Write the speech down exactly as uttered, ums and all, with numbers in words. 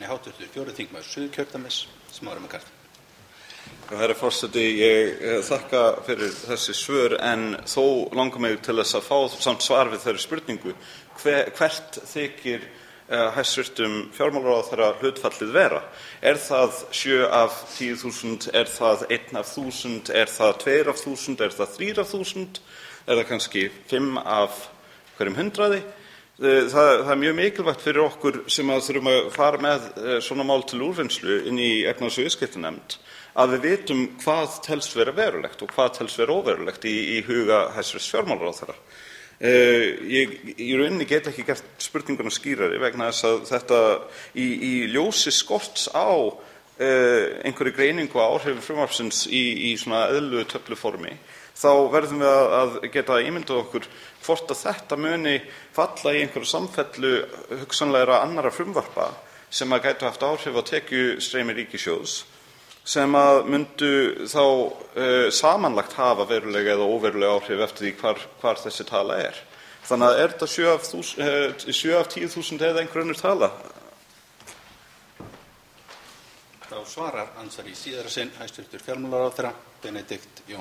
Nei, háttvirtur fjórði þingmaður Suðurkjördæmis, Smári McCarthy. Herra forseti, ég þakka fyrir þessi svör en þó langar mig til þess að fá samt svar við þeirri spurningu hver, hvert þykir uh, hæstvirtum fjármálaráðherra hlutfallið vera? Er það sjö af tíu þúsund, er það einn af þúsund, er það tveir af þúsund, er það þrír af þúsund, er það kannski fimm af hverjum hundraði? Það, það er mjög mikilvægt fyrir okkur sem að þurfum að fara með svona mál til úrvinnslu inn í efnahags- og viðskiptanefnd að við vitum hvað telst vera verulegt og hvað telst vera óverulegt í, í huga hæstvirts fjármálaráðherra. Uh, ég í rauninni get ekki gert spurninguna skýrari vegna þess að þetta í, í ljósi skorts á uh, einhverju greiningu á áhrifi frumvarpsins í, í svona eðlilegu töfluformi, þá verðum við að, að geta ímyndað okkur hvort að þetta muni falla í einhverju samfellu hugsanlegra annarra frumvarpa sem að gætu haft áhrif á tekjustreymi ríkissjóðs sem að myndu þá uh, samanlagt hafa verulega eða óverulega áhrif eftir því hvar, hvar þessi tala er. Þannig að er þetta sjö af, þús, uh, sjö af tíu þúsund eða einhver önnur tala? Þá svarar ansvar í síðara sinn hæstvirtur fjármálaráðherra Benedikt